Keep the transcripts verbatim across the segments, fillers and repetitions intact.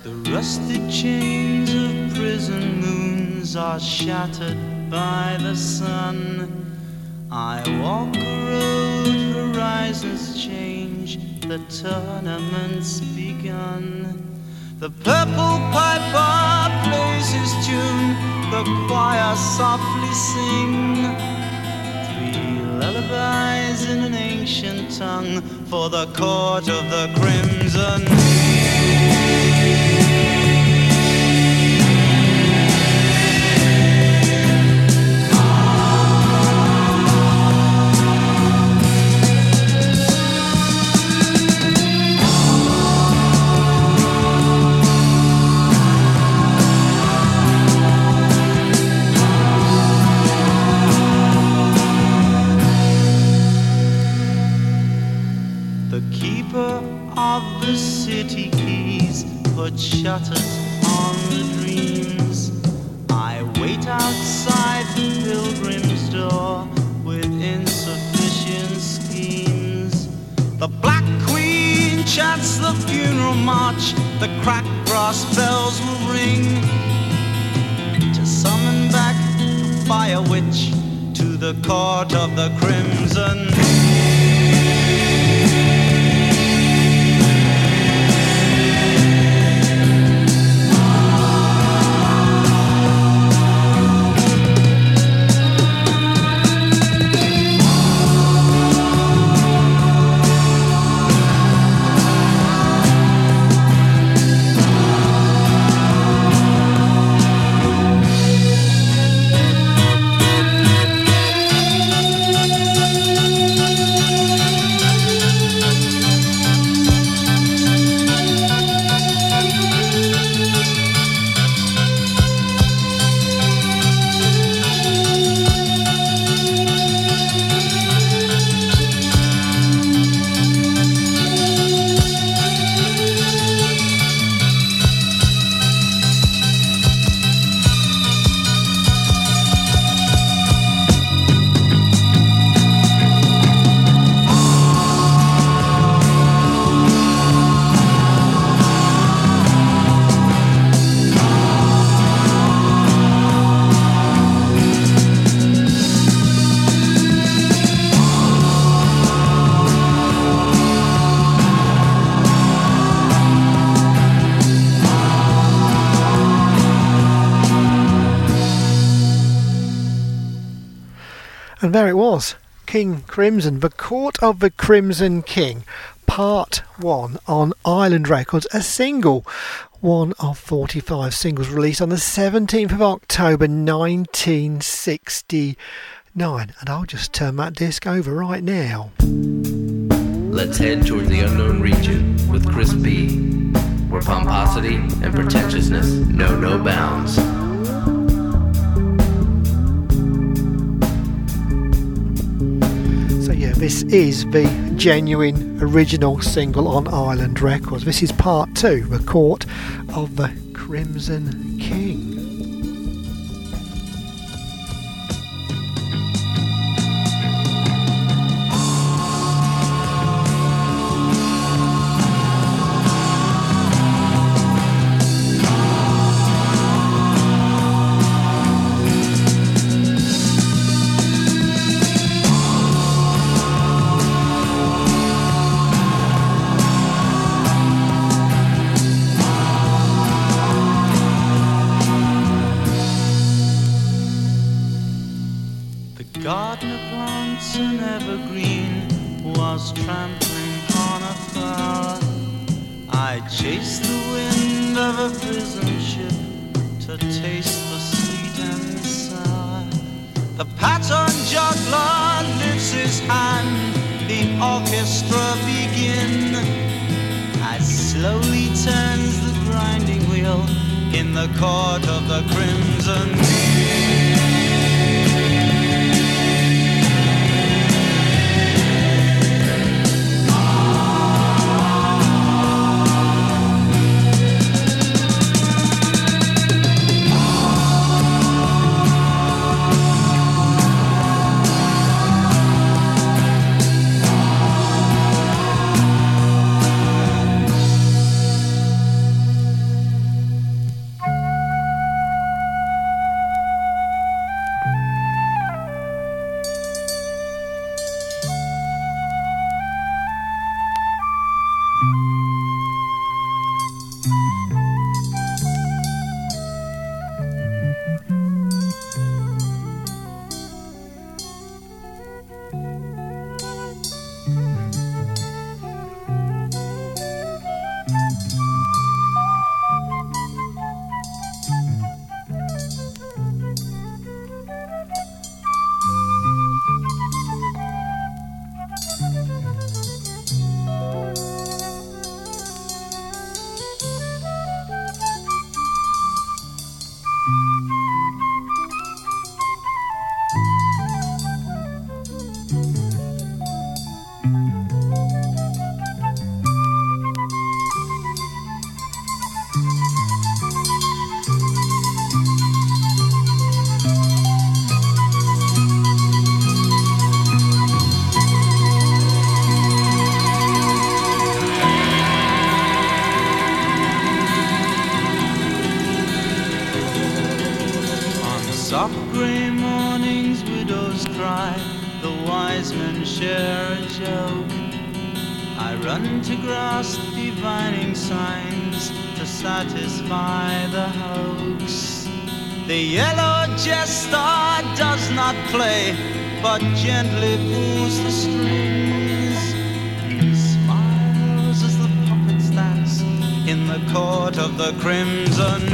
The rusted chains of prison moons are shattered by the sun. I walk a road, horizons change, the tournament's begun. The purple piper plays his tune, the choir softly sing. Three lullabies in an ancient tongue for the court of the crimson. Of the city keys put shutters on the dreams. I wait outside the pilgrim's door with insufficient schemes. The Black Queen chants the funeral march, the cracked brass bells will ring to summon back the fire witch to the court of the crimson. And there it was, King Crimson, The Court of the Crimson King, Part one on Island Records, a single, one of forty-five singles released on the seventeenth of October nineteen sixty-nine. And I'll just turn that disc over right now. Let's head towards the unknown region with Chris B, where pomposity and pretentiousness know no bounds. This is the genuine original single on Island Records. This is part two, The Court of the Crimson King. Gardener plants an evergreen was trampling on a flower. I chased the wind of a prison ship to taste the sweet and sour. The pattern juggler lifts his hand, the orchestra begin, as slowly turns the grinding wheel in the court of the crimson king. grey mornings widows cry, the wise men share a joke. I run to grasp divining signs to satisfy the hoax. The yellow jester does not play, but gently pulls the strings. He smiles as the puppets dance in the court of the crimson.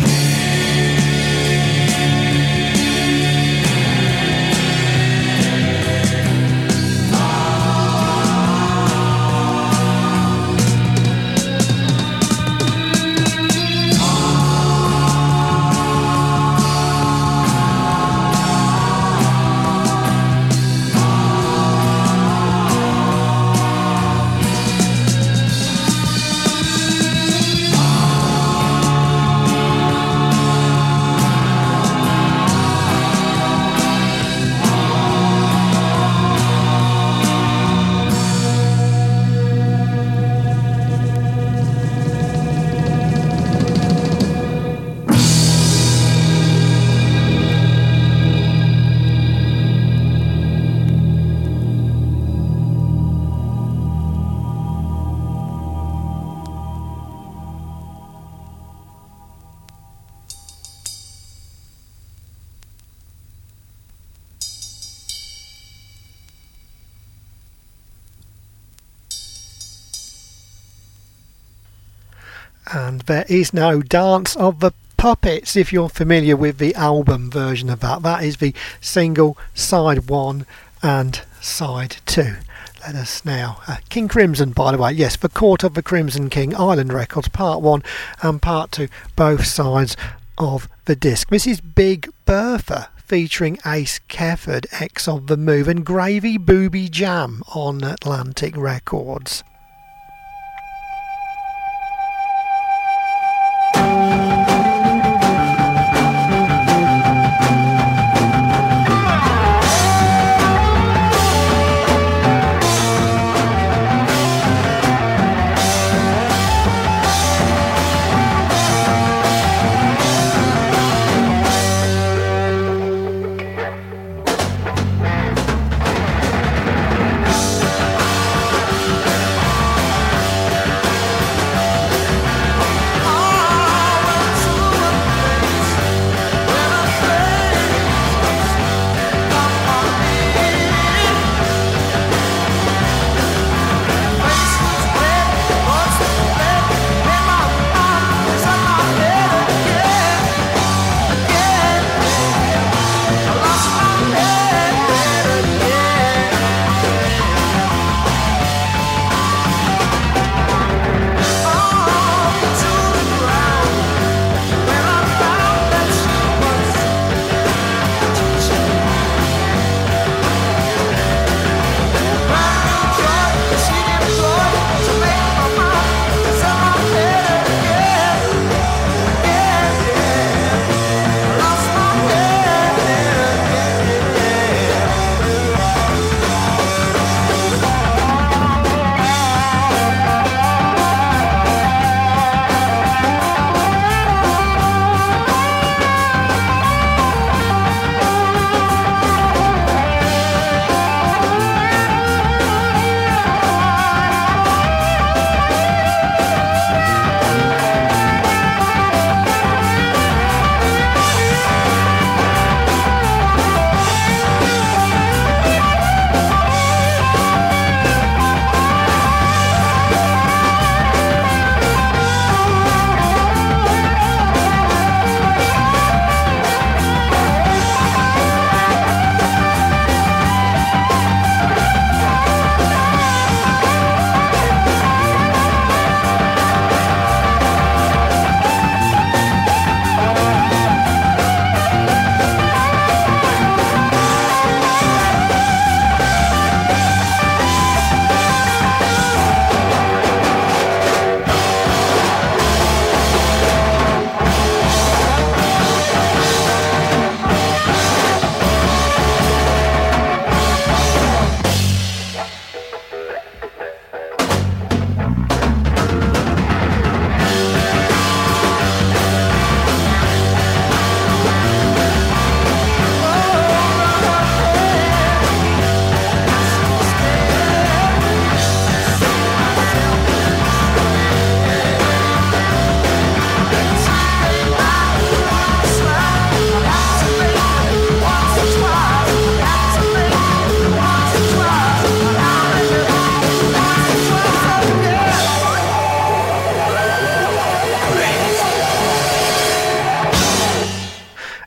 And there is no Dance of the Puppets, if you're familiar with the album version of that. That is the single side one and side two. Let us now. Uh, King Crimson, by the way, yes, The Court of the Crimson King, Island Records, part one and part two, both sides of the disc. This is Big Bertha, featuring Ace Kefford, ex of The Move, and Gravy Booby Jam on Atlantic Records. Bye.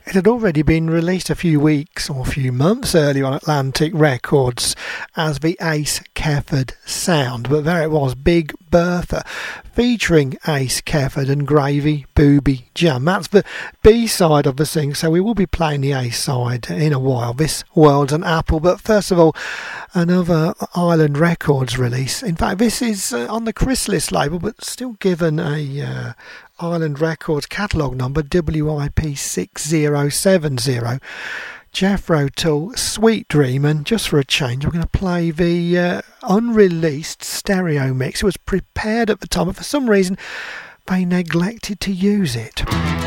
It had already been released a few weeks or a few months earlier on Atlantic Records as the Ace Kefford sound, but there it was, Big Bertha, featuring Ace Kefford and Gravy Booby Jam. That's the B-side of the thing, so we will be playing the A-side in a while. This World's an Apple, but first of all, another Island Records release. In fact, this is uh, on the Chrysalis label, but still given a uh, Island Records catalogue number W I P six zero seven zero. Jethro Tull, Sweet Dream, and just for a change, I'm going to play the uh, unreleased stereo mix. It was prepared at the time, but for some reason they neglected to use it.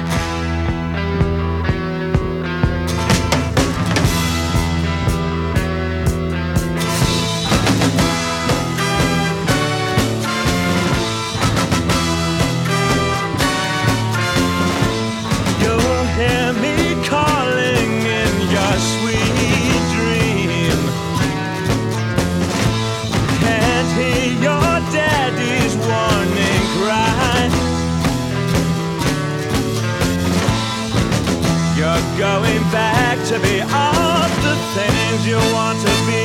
Going back to be all the things you want to be.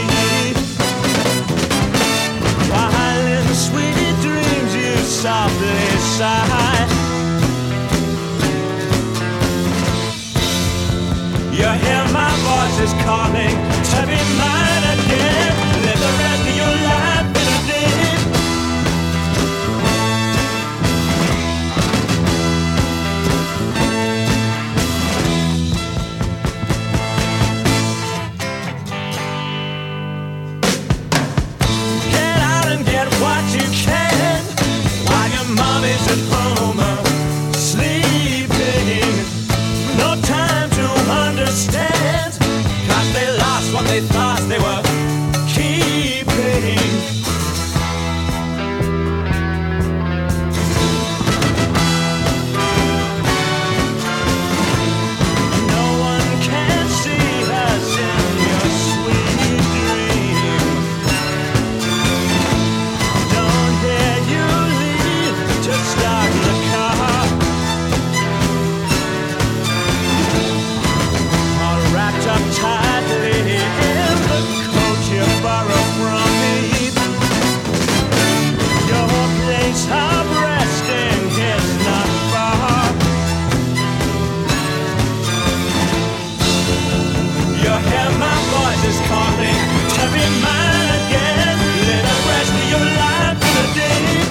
While in sweet dreams you softly sigh. You hear my voices calling to be mine again. Live the rest of your life in a day. What you can while your mommy's at home uh, sleeping. No time to understand, 'cause they lost what they thought they were keeping. No one can see us in your sweet dream. Start the car, all wrapped up tightly in the coat you borrow from me. Your place of resting is not far. You hear my voices calling to be mine again. Live the rest of your life in a day.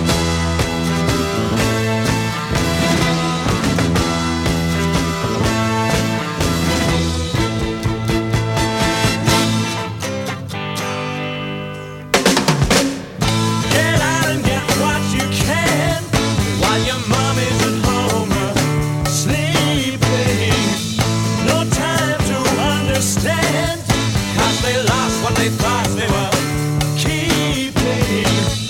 They thought they were keeping.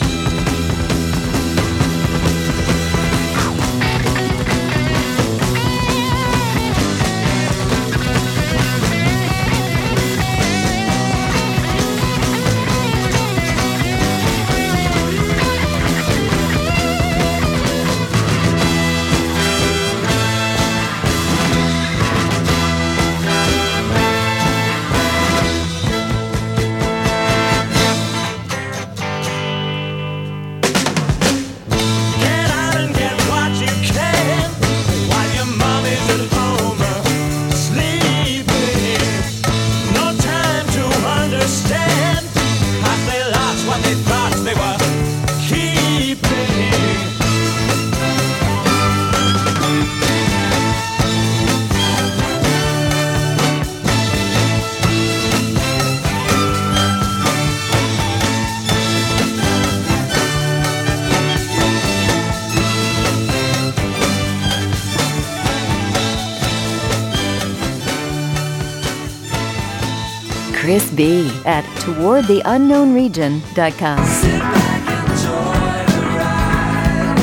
Chris B. at toward the unknown region dot com. Sit back, enjoy the ride.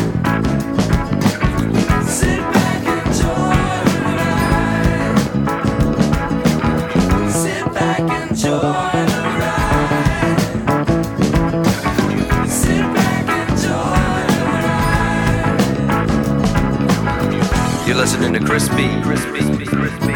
Sit back, enjoy the ride. Sit back, enjoy the ride. Sit back, enjoy the ride. You're listening to Chris B. Chris B. Chris B. Chris B.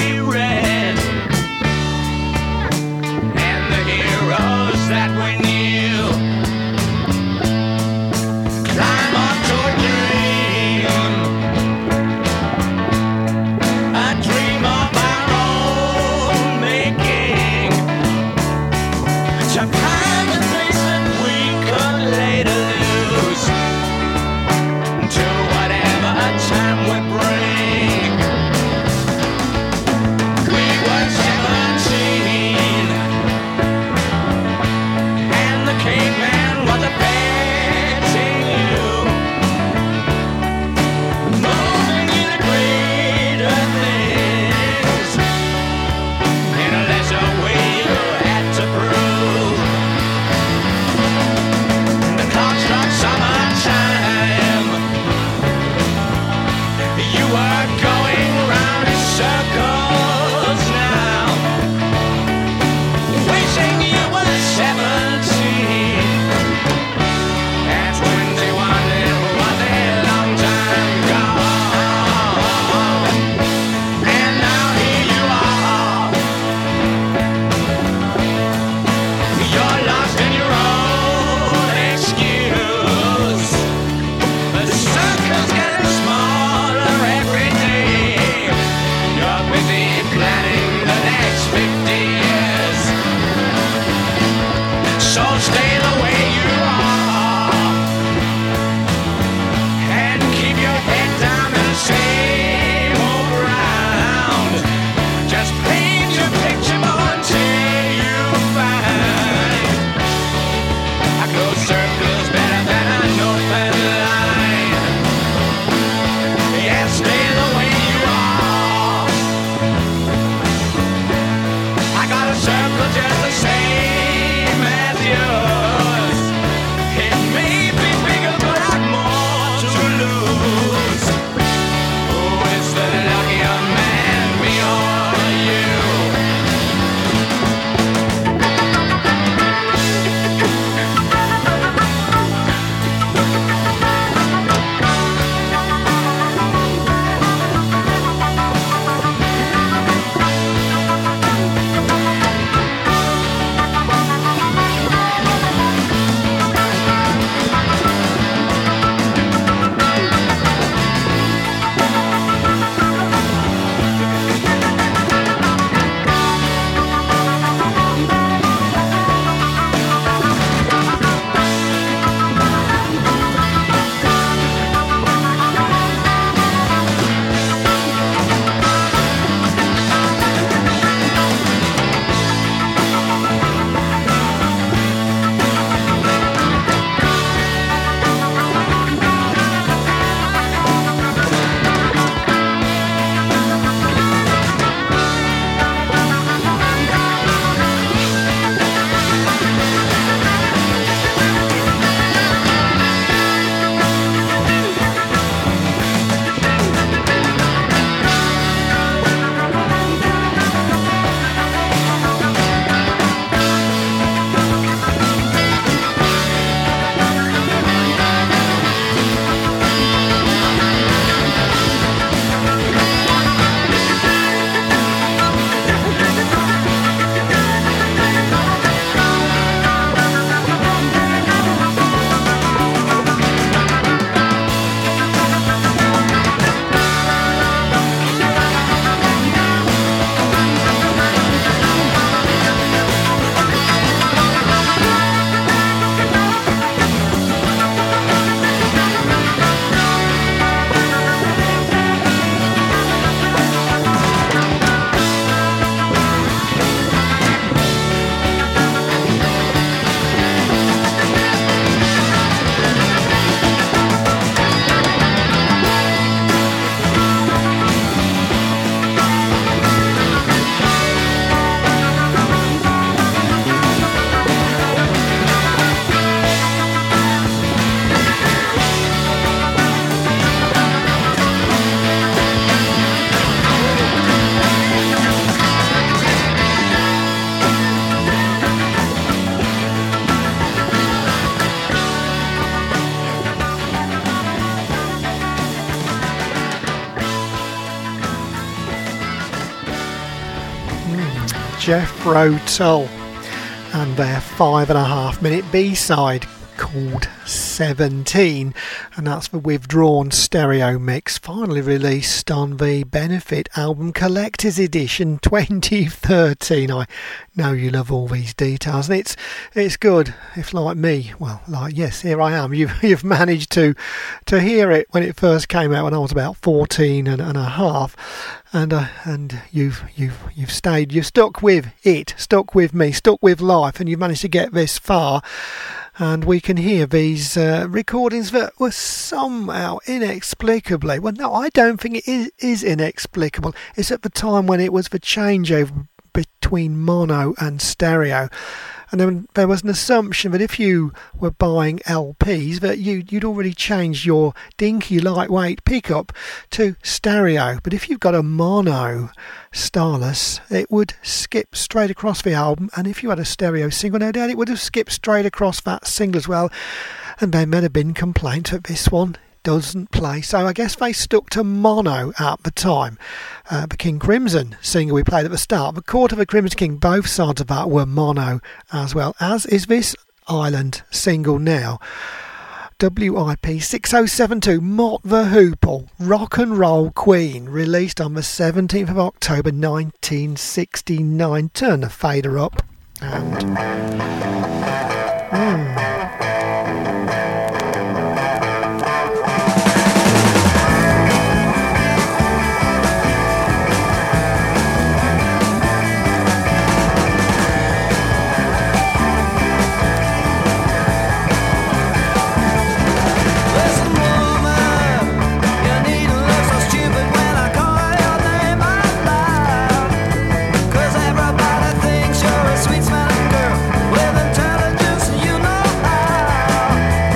That we need. Jethro Tull and their five and a half minute B-side called seventeen, and that's the Withdrawn stereo mix, finally released on the Benefit album Collector's Edition twenty thirteen. I know you love all these details, and it's it's good if, like me, well, like yes, here I am, you've, you've managed to to hear it when it first came out when I was about fourteen and, and a half, and uh, and you've you've you've stayed, you've stuck with it, stuck with me, stuck with life, and you've managed to get this far. And we can hear these uh, recordings that were somehow inexplicably, well, no, I don't think it is, is inexplicable. It's at the time when it was the changeover between mono and stereo. And then there was an assumption that if you were buying L Ps, that you, you'd already changed your dinky lightweight pickup to stereo. But if you've got a mono stylus, it would skip straight across the album. And if you had a stereo single, no doubt it would have skipped straight across that single as well. And there may have been complaints that this one doesn't play, so I guess they stuck to mono at the time. Uh, the King Crimson single we played at the start, the Court of the Crimson King, both sides of that were mono as well, as is this Island single now. W I P six oh seven two, Mott the Hoople, Rock and Roll Queen, released on the seventeenth of October nineteen sixty-nine. Turn the fader up and... Mm. Sweet smelling girl with intelligence, you know.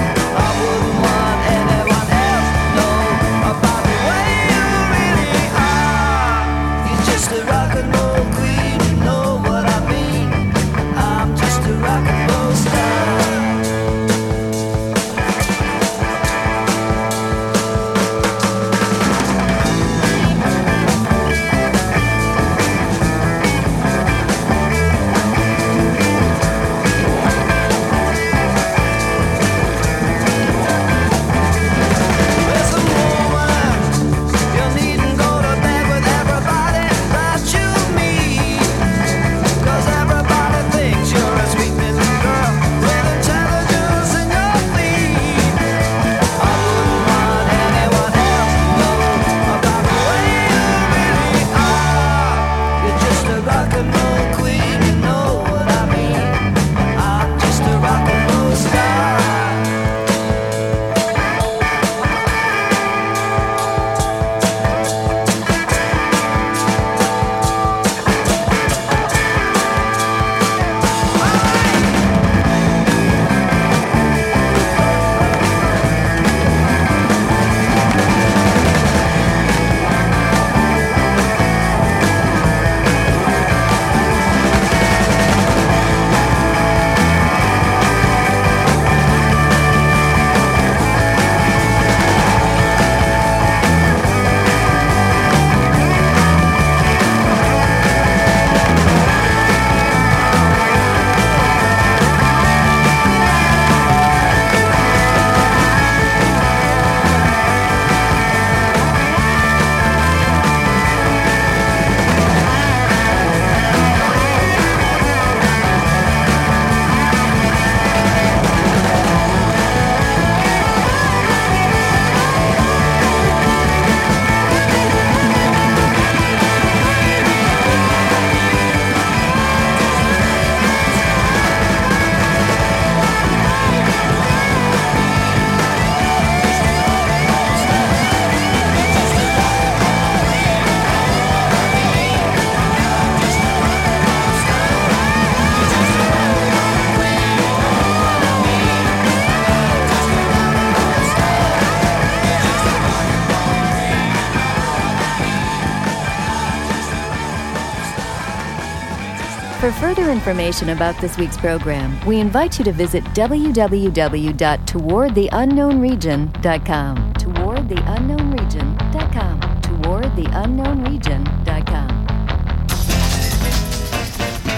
For further information about this week's program, we invite you to visit w w w dot toward the unknown region dot com. toward the unknown region dot com. toward the unknown region dot com.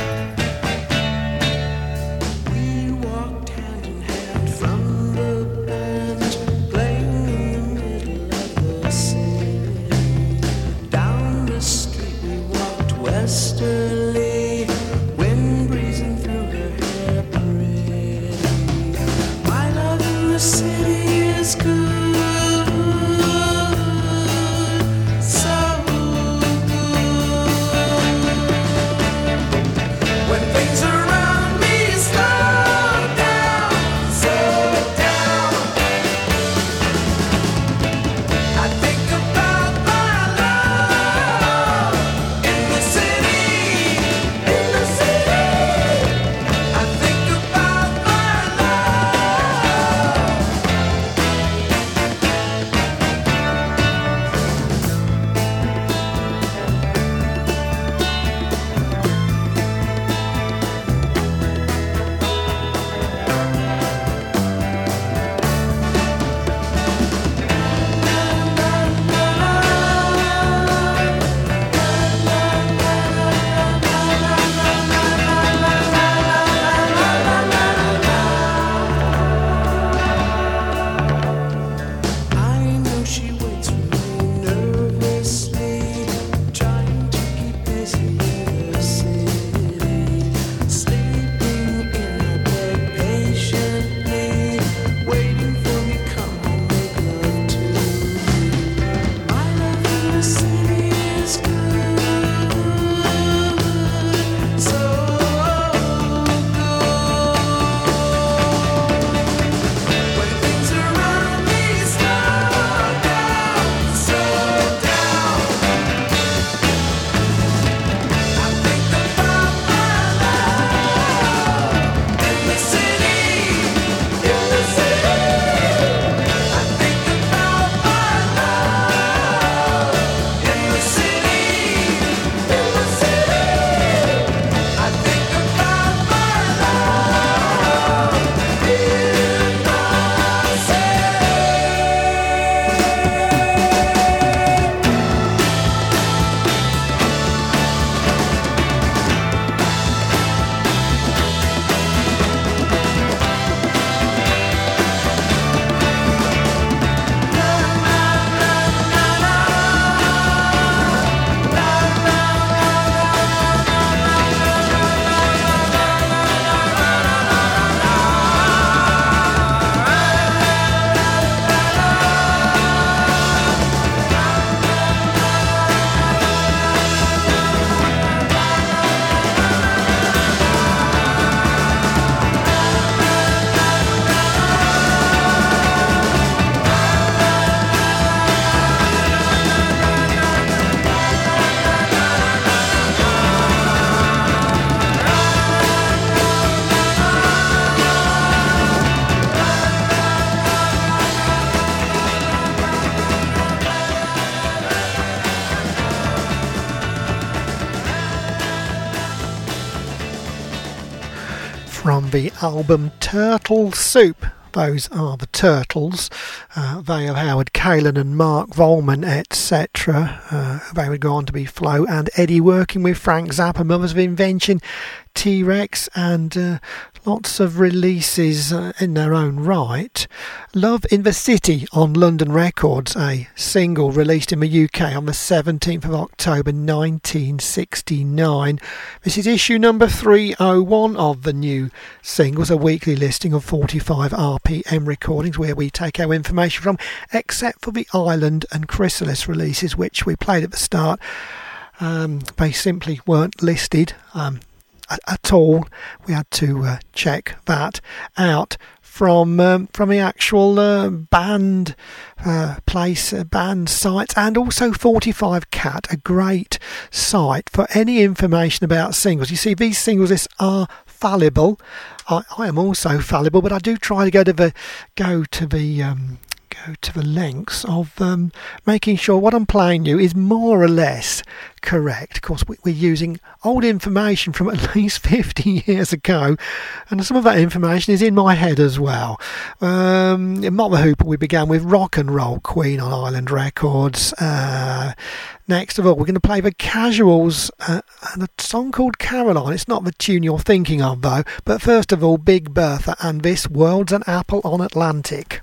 from the album Turtle Soup. Those are the Turtles. Uh, they are Howard Kaylan and Mark Volman, et cetera. Uh, they would go on to be Flo and Eddie, working with Frank Zappa, Mothers of Invention, T-Rex, and uh, lots of releases uh, in their own right. Love in the City on London Records, a single released in the U K on the seventeenth of October nineteen sixty-nine. This is issue number three oh one of the new singles, a weekly listing of forty-five R P M recordings where we take our information from, except for the Island and Chrysalis releases, which we played at the start. Um, they simply weren't listed um, at, at all. We had to uh, check that out from um, from the actual uh, band uh, place, uh, band sites, and also forty-five cat, a great site for any information about singles. You see, these singles lists are fallible. I, I am also fallible, but I do try to go to the go to the um, go to the lengths of um, making sure what I'm playing you is more or less correct. Of course, we, we're using old information from at least fifty years ago, and some of that information is in my head as well. Um, in Mott the Hooper, we began with Rock and Roll Queen on Island Records. Uh, next of all, we're going to play the Casuals uh, and a song called Caroline. It's not the tune you're thinking of, though. But first of all, Big Bertha and This World's an Apple on Atlantic.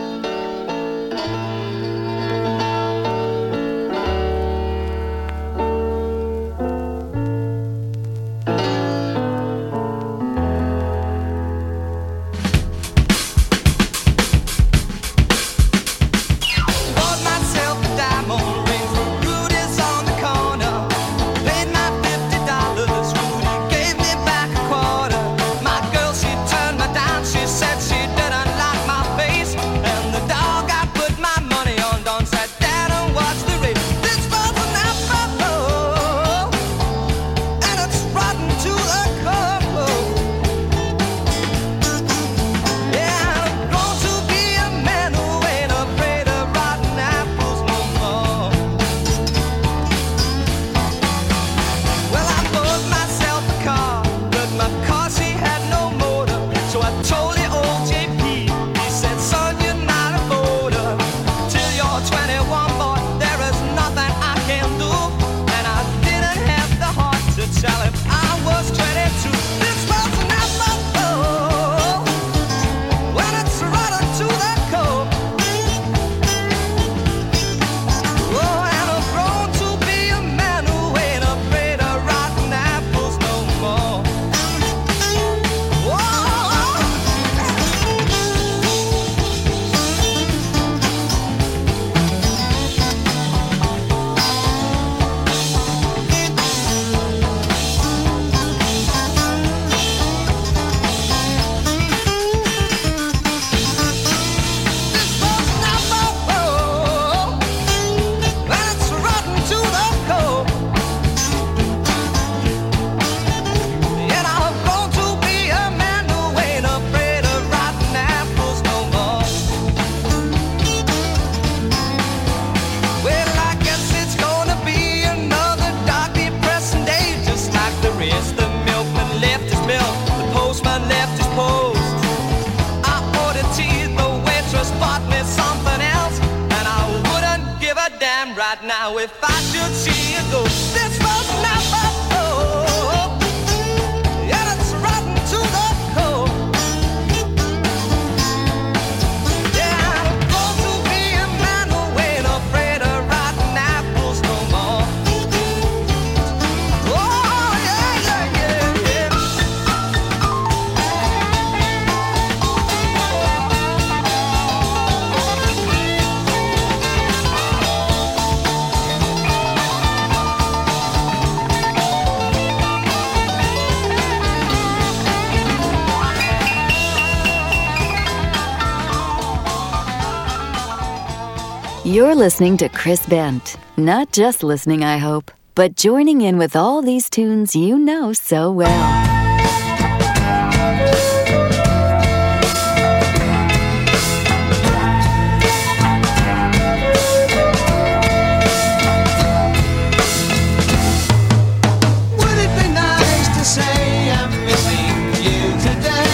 Now if I should see you go, this was never oh, yeah, it's rotten to the core. Yeah, I'm going to be a man who ain't afraid of rotten apples no more. Oh, yeah, yeah, yeah, yeah. You're listening to Chris Bent. Not just listening, I hope, but joining in with all these tunes you know so well. Would it be nice to say I'm missing you today?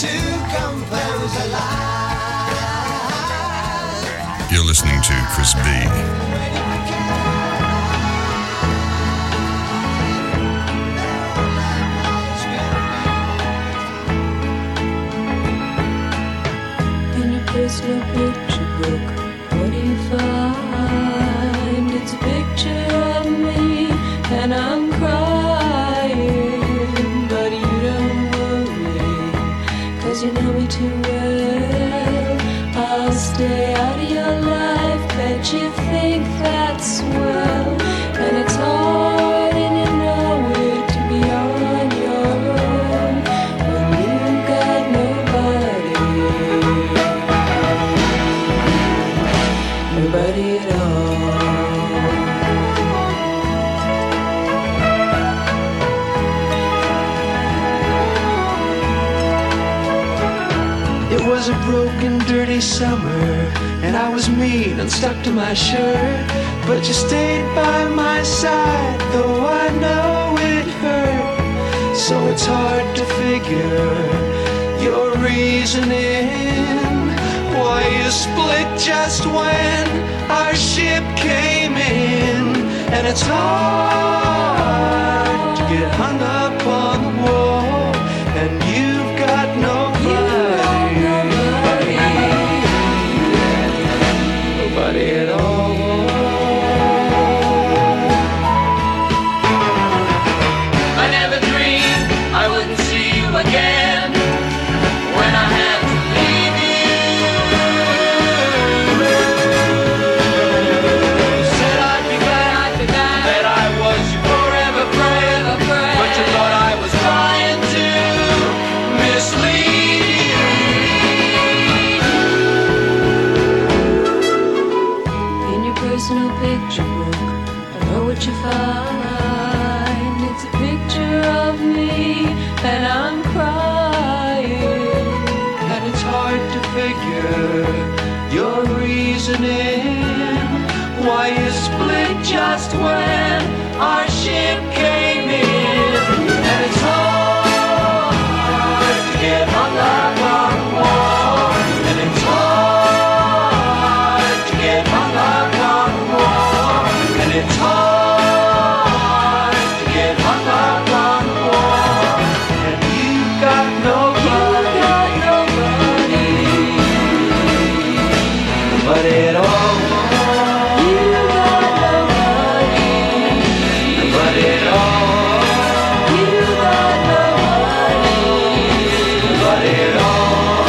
to compose a line. You're listening to Chris B. Personal picture book, what do you find? It's a picture of me, and I'm crying, but you don't worry, 'cause you know me too well. I'll stay out of your life, bet you think that's swell, and it's hard and you know it to be on your own when you've got nobody. Nobody at all. It was a broken, dirty summer, and I was mean and stuck to my shirt. But you stayed by my side, though I know it hurt. So it's hard to figure your reasoning, why you split just when our ship came in. And it's hard to get hung up on the wall, and you've got nobody, nobody at all. I never dreamed I wouldn't see you again when I had to leave you. You said I'd be glad, I'd be glad that I was your forever friend, but you thought I was trying to mislead you. In your personal picture book, I know what you find. It's a picture of me, and I'm crying. And it's hard to figure your reasoning, why you split just when our ship came in. And it's hard to get hung up on the wall, and it's hard to get hung up on the wall, and it's hard to get hung up on the wall, and you've got nobody, nobody at all. Nobody at all. Nobody at all.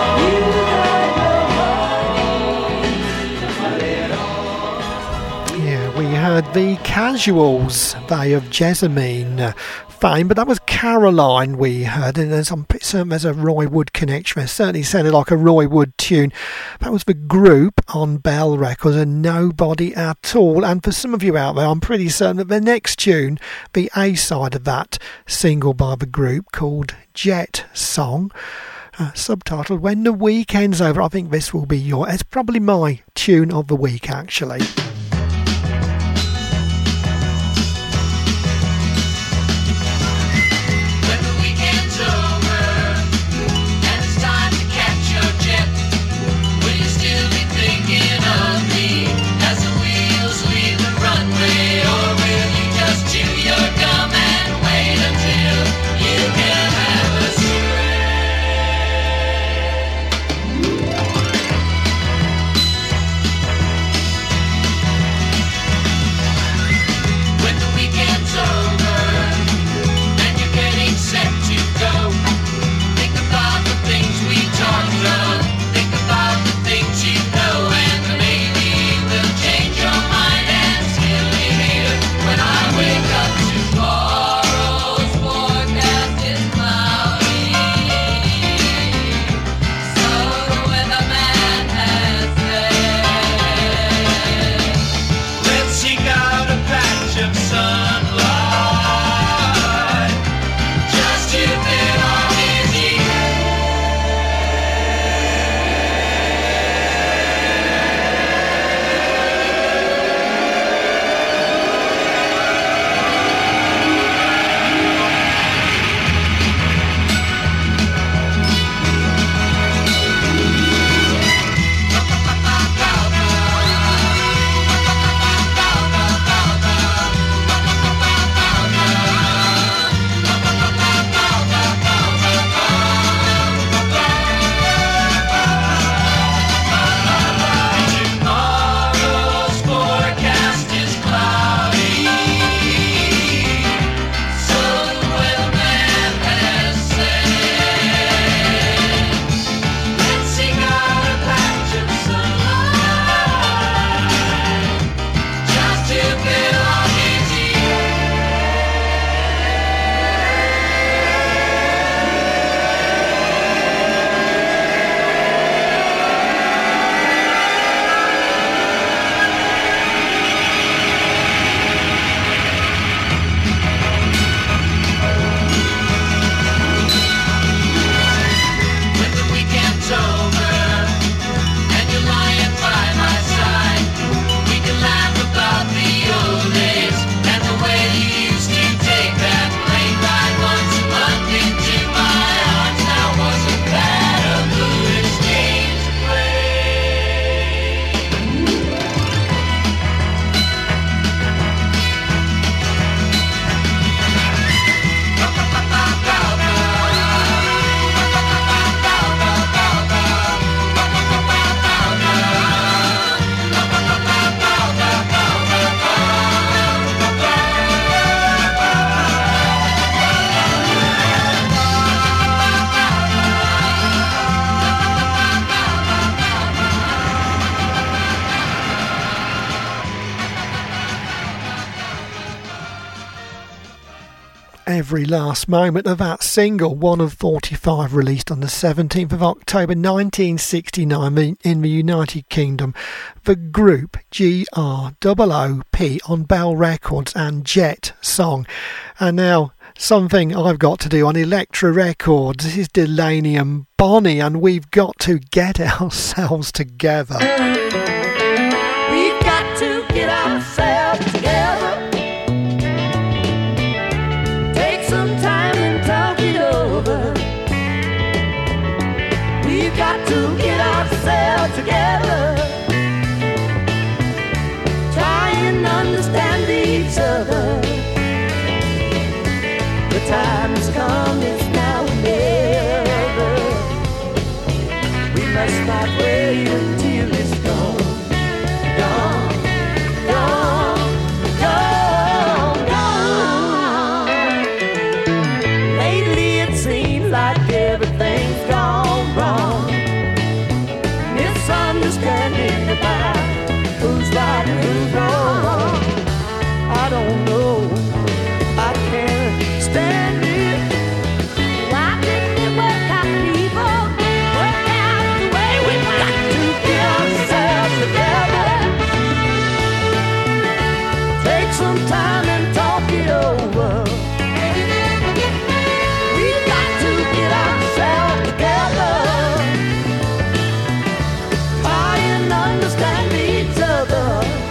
Nobody at all. Yeah, we heard the Casuals, they of Jessamine uh, fame, but that was Caroline we heard, and there's, I'm pretty certain there's a Roy Wood connection. It certainly sounded like a Roy Wood tune. That was the group on Bell Records, and Nobody at All. And for some of you out there, I'm pretty certain that the next tune, the A-side of that single by the group called Jet Song, uh, subtitled When the Weekend's Over. I think this will be your, it's probably my tune of the week actually. When the weekend's over and it's time to catch your jet, will you still be thinking of me as the wheels leave the runway, or will you just chew your gum and wait until you can have a stray? every last moment of that single, one of forty-five, released on the seventeenth of October nineteen sixty-nine in the United Kingdom. The group G R O O P on Bell Records and Jet Song. And now something I've got to do on Elektra Records. This is Delaney and Bonnie, and we've got to get ourselves together. We've got to get ourselves together. Take some time and talk it over. We've got to get ourselves together. Try and understand each other. The time has come, it's now or never. We must not wait until it's gone. Gone, gone, gone, gone. Lately it seems like everything's gone wrong. Misunderstanding about who's right and who's wrong. I don't know, I can't stand it. Why didn't it work out, people? Work out the way we've got to get ourselves together. Take some time and talk it over. We've got to get ourselves together. Try and understand each other.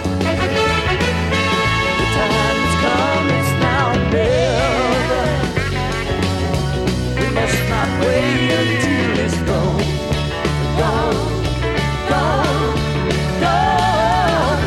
The time's come, it's now or never. We must not wait until it's gone. Gone, gone, gone,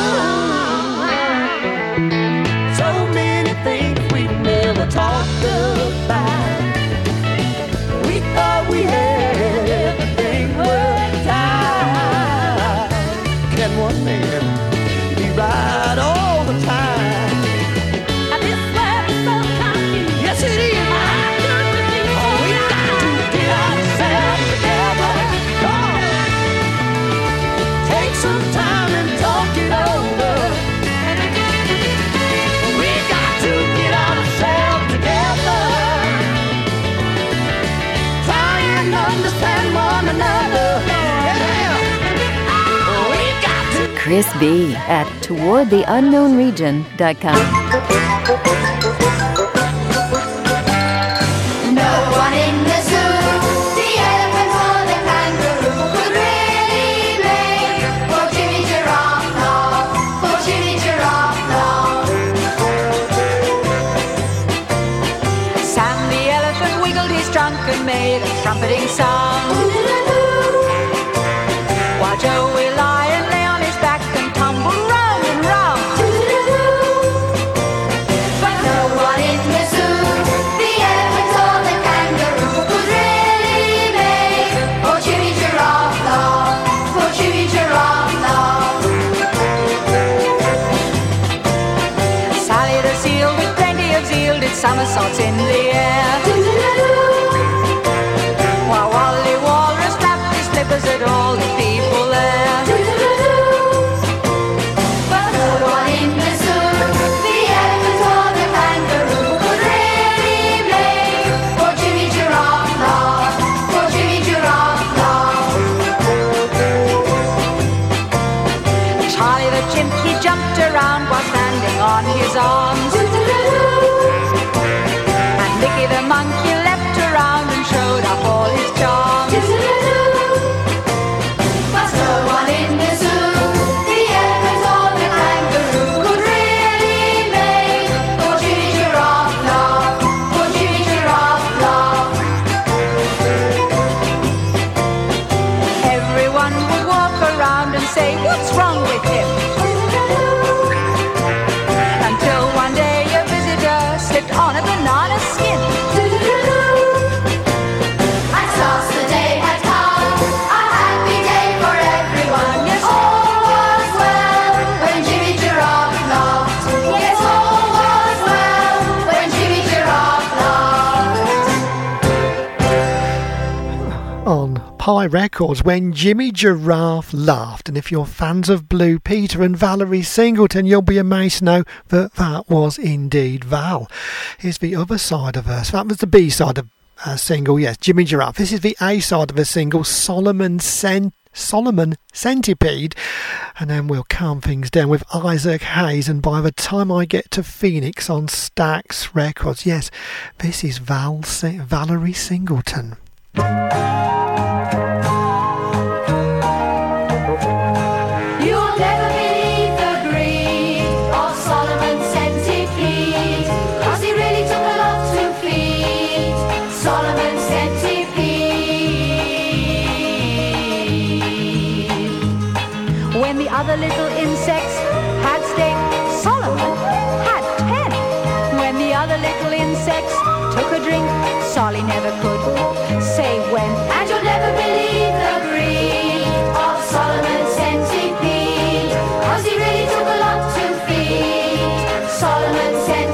gone. So many things we've never talked about. We thought we had everything worked out. Can one man be right all the time? And this world is so confused. Yes, it is. I couldn't believe oh, we got to get ourselves together. Come on. Take some time and talk it over. We got to get ourselves together. Try and understand one another. Yeah. We got to. Chris B. at toward the unknown region dot com. No one in the zoo, the elephant or the kangaroo, could really make poor Jimmy Giraffe laugh, poor Jimmy Giraffe laugh. Sam the elephant wiggled his trunk and made a trumpeting sound, while Joey Lion lay on his back and tumbled round and round. But no one in the zoo, the elephant or the kangaroo, could really make poor Jimmy Giraffe laugh, poor Jimmy Giraffe laugh. Sally the seal with plenty of zeal did somersaults in the air, while Wally Walrus flapped his flippers at all the people there. But no one in the zoo, the elephant or the kangaroo, could really make poor Jimmy Giraffe laugh, poor Jimmy Giraffe laugh. Charlie the chimp, he jumped around while standing on his arms, and Mickey the monkey Pie Records, When Jimmy Giraffe Laughed. And if you're fans of Blue Peter and Valerie Singleton, you'll be amazed to know that that was indeed Val. Here's the other side of her. So that was the B side of a single, yes, Jimmy Giraffe. This is the A side of a single, Solomon Cent- Solomon Centipede. And then we'll calm things down with Isaac Hayes. And by the time I get to Phoenix on Stax Records, yes, this is Val Sing- Valerie Singleton. You'll never believe the greed of Solomon Centipede, 'cause he really took a lot to feed Solomon Centipede. When the other little insects had steak, Solomon had ten. When the other little insects took a drink, Solly never could say when. And you'll never believe the greed of Solomon Centipede, 'cause he really took a lot to feed Solomon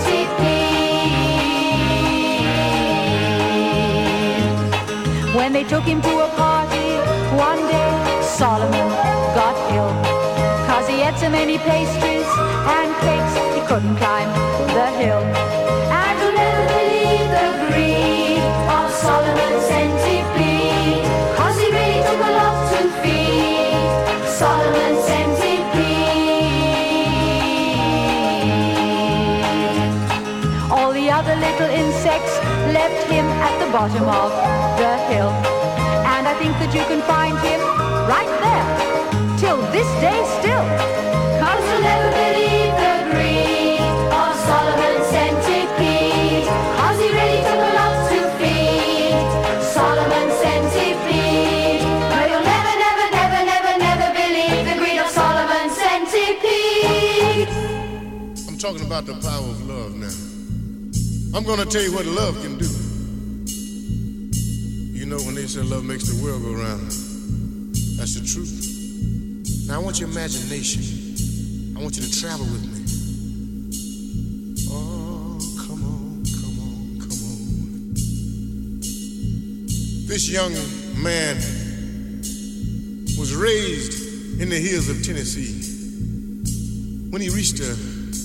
Centipede. When they took him to a party one day, Solomon got ill, 'cause he ate so many pastries and cakes he couldn't climb the hill. And you'll never believe the greed of Solomon Centipede, 'cause he really took a lot to feed Solomon Centipede. All the other little insects left him at the bottom of the hill, and I think that you can find him right there till this day still. 'Cause you'll never believe the greed of Solomon Centipede, 'cause he really took a lot to feed Solomon Centipede. No, you'll never, never, never, never, never believe the greed of Solomon Centipede. I'm talking about the power of love now. I'm going to tell you what love can do. You know when they say love makes the world go round, that's the truth. Now I want your imagination. I want you to travel with me. Oh, come on, come on, come on. This young man was raised in the hills of Tennessee. When he reached the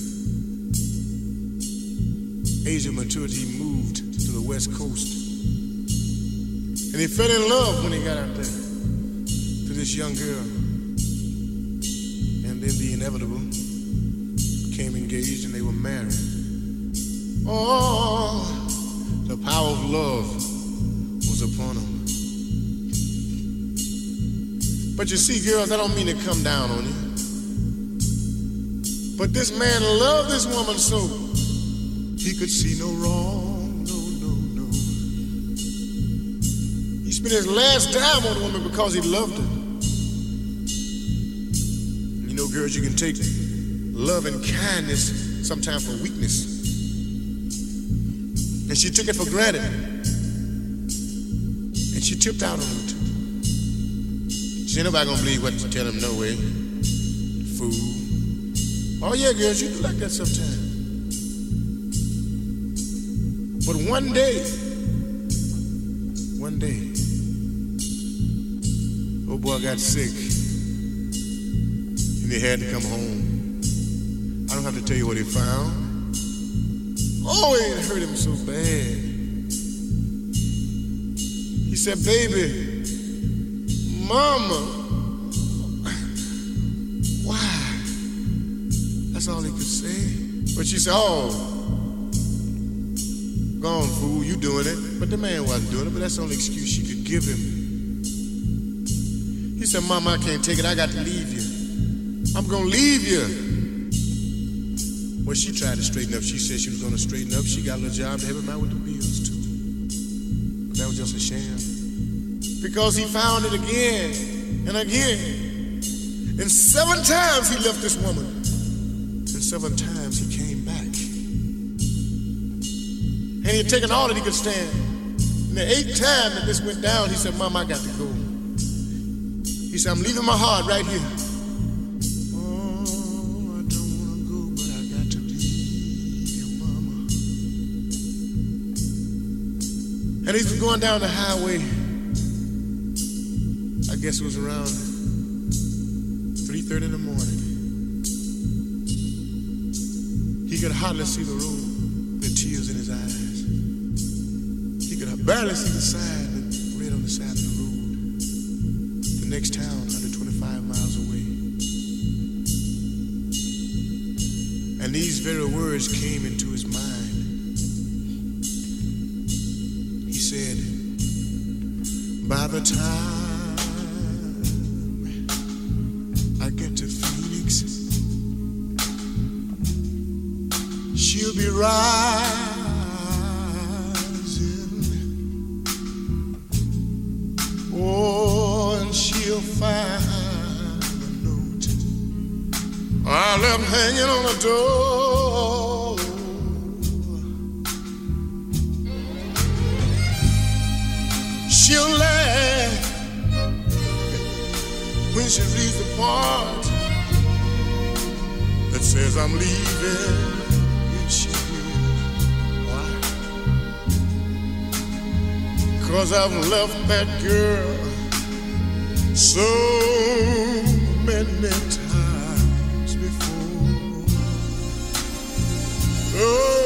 age of maturity, he moved to the West Coast. And he fell in love when he got out there to this young girl. And then the inevitable, became engaged and they were married. Oh, the power of love was upon them. But you see, girls, I don't mean to come down on you. But this man loved this woman so he could see no wrong, no, no, no. He spent his last dime on the woman because he loved her. You know, girls, you can take love and kindness sometimes for weakness. And she took it for granted. And she tipped out on him too. She ain't nobody gonna believe what you tell him, no way. Fool. Oh yeah, girls, you do like that sometimes. But one day, one day, old boy got sick. And he had to come home. I don't have to tell you what he found. Oh, it hurt him so bad. He said, baby, mama, why? That's all he could say. But she said, oh, gone, fool, you doing it. But the man wasn't doing it, but that's the only excuse she could give him. He said, mama, I can't take it. I got to leave you. I'm going to leave you. Well, she tried to straighten up. She said she was going to straighten up. She got a little job to help him out with the bills, too. But that was just a sham. Because he found it again and again. And seven times he left this woman. And seven times he came back. And he had taken all that he could stand. And the eighth time that this went down, he said, Mom, I got to go. He said, I'm leaving my heart right here. And he was going down the highway, I guess it was around three thirty in the morning. He could hardly see the road with tears in his eyes. He could barely see the sign that read on the side of the road. The next town, one hundred twenty-five miles away. And these very words came into his mind. He said, by the time I get to Phoenix, she'll be rising. Oh, and she'll find a note I left hanging on the door. She'll laugh when she reads the part that says I'm leaving. She will. Why? 'Cause I've left that girl so many times before. Oh,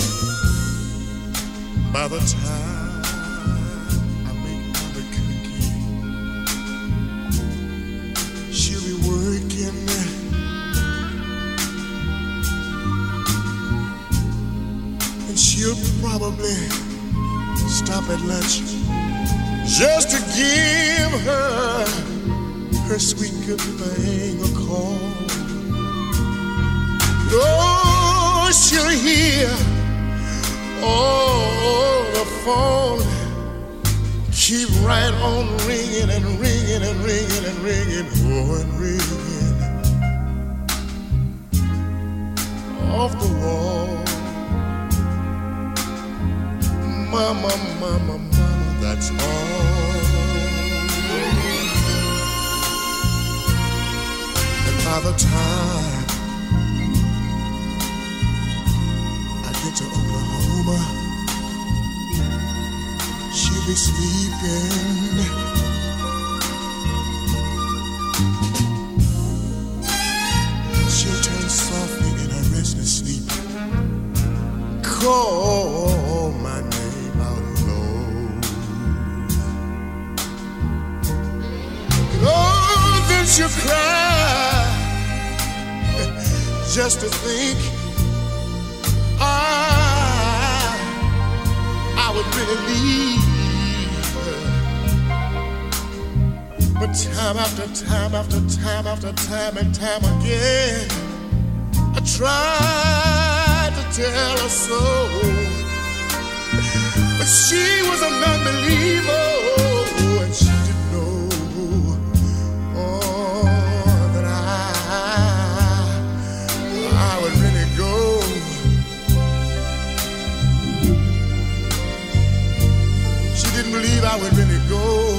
by the time I make my return again, she'll be working. And she'll probably stop at lunch just to give her her sweet good thing a call. Oh, she'll hear, oh, the phone keep right on ringing and ringing and ringing and ringing, oh, and ringing off the wall. Mama, mama, mama, that's all. And by the time I get to Oklahoma, she'll be sleeping. She'll turn softly in her restless sleep, call my name. Oh, then she'll cry just to think I, I would really leave her. But time after time after time after time and time again, I tried to tell her so, but she was a non-believer, and she didn't know that I, I would really go. She didn't believe I would really go.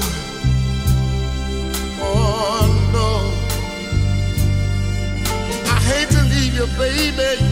Oh no, I hate to leave you, baby.